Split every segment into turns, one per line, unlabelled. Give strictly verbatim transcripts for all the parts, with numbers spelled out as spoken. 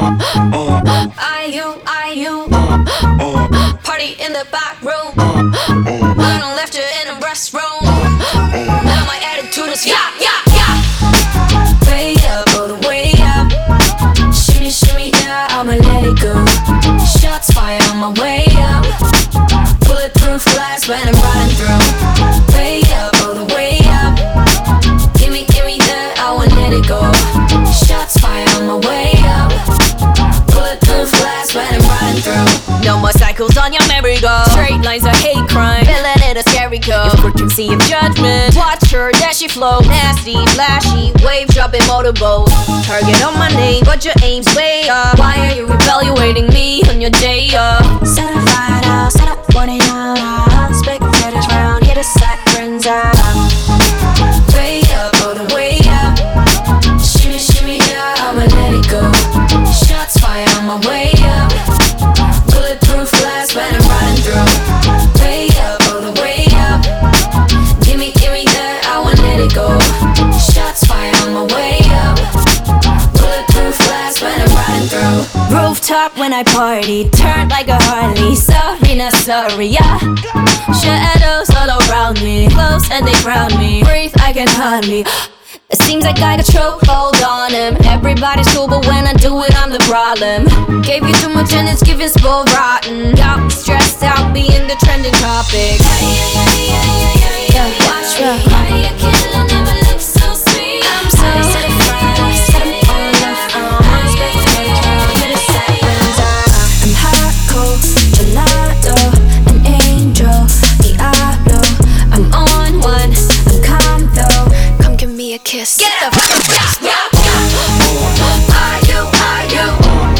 I you, I you. Party in the back room. I done left her in the restroom. Now my attitude is yeah, yeah, yeah. Way up, all the way up. Shimmy, shimmy, yeah, I'ma let it go. Shots fired on my way up. Bulletproof glass when I'm riding through. Way up, all the way up. Give me, give me that, I won't let it go. Shots fired on my way up. Bulletproof glass when I'm riding through. No more cycles on your merry-go. Straight lines of hate crime, villain in a scary go. Your frequency of judgment. Watch her, that she flow. Nasty, flashy, wave dropping motorboat. Target on my name, but your aim's way up. Why are you evaluating me on your day off? Set a fire out, set up warning out. Spectators round, here to sack friends out. Way up, all the way up. Shimmy, shimmy, yeah, I'ma let it go. Shots fired on my way up. Bulletproof glass when I'm riding through. Way up, all the way up. Give me, give me that, I won't let it go. Shots fired on my way up. Bulletproof glass when I'm riding through. Rooftop when I party, turned like a Harley. Sorry, not sorry, yeah. Shadows all around me, close and they crown me. Breathe, I can hardly. It seems like I got chokehold on him. Everybody's cool, but when I do it, I'm the problem. Gave you too much and it's giving spoiled rotten. Got me stressed out, being the trending topic. Yeah, watch me. Why you killing, never look so sweet. I'm so set it right, set them all off. I'm spectators round, here to set friends out. I'm hot, cold, gelato, an angel, Diablo. I'm on one, I'm calm though. Come give me a kiss. Get the fuck out. Yeah, yeah. Are you, are you?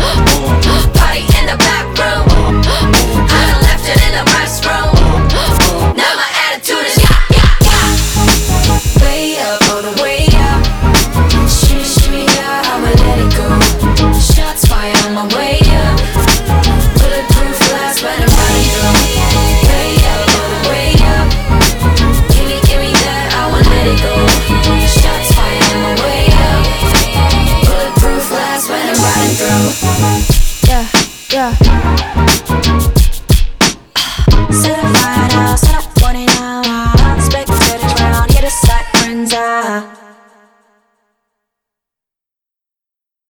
Party in the back room. I done left it in the restroom. Now my attitude is yeah, yeah, yeah. Way up, all the way up. Shimmy, shimmy, yeah, I'ma let it go. Shots fired on my way up. Bulletproof glass when I'm riding through. Way up, all the way up. Give me, give me that, I won't let it go. Shots fired on my way up. Bulletproof glass when I'm riding through. Yeah, yeah.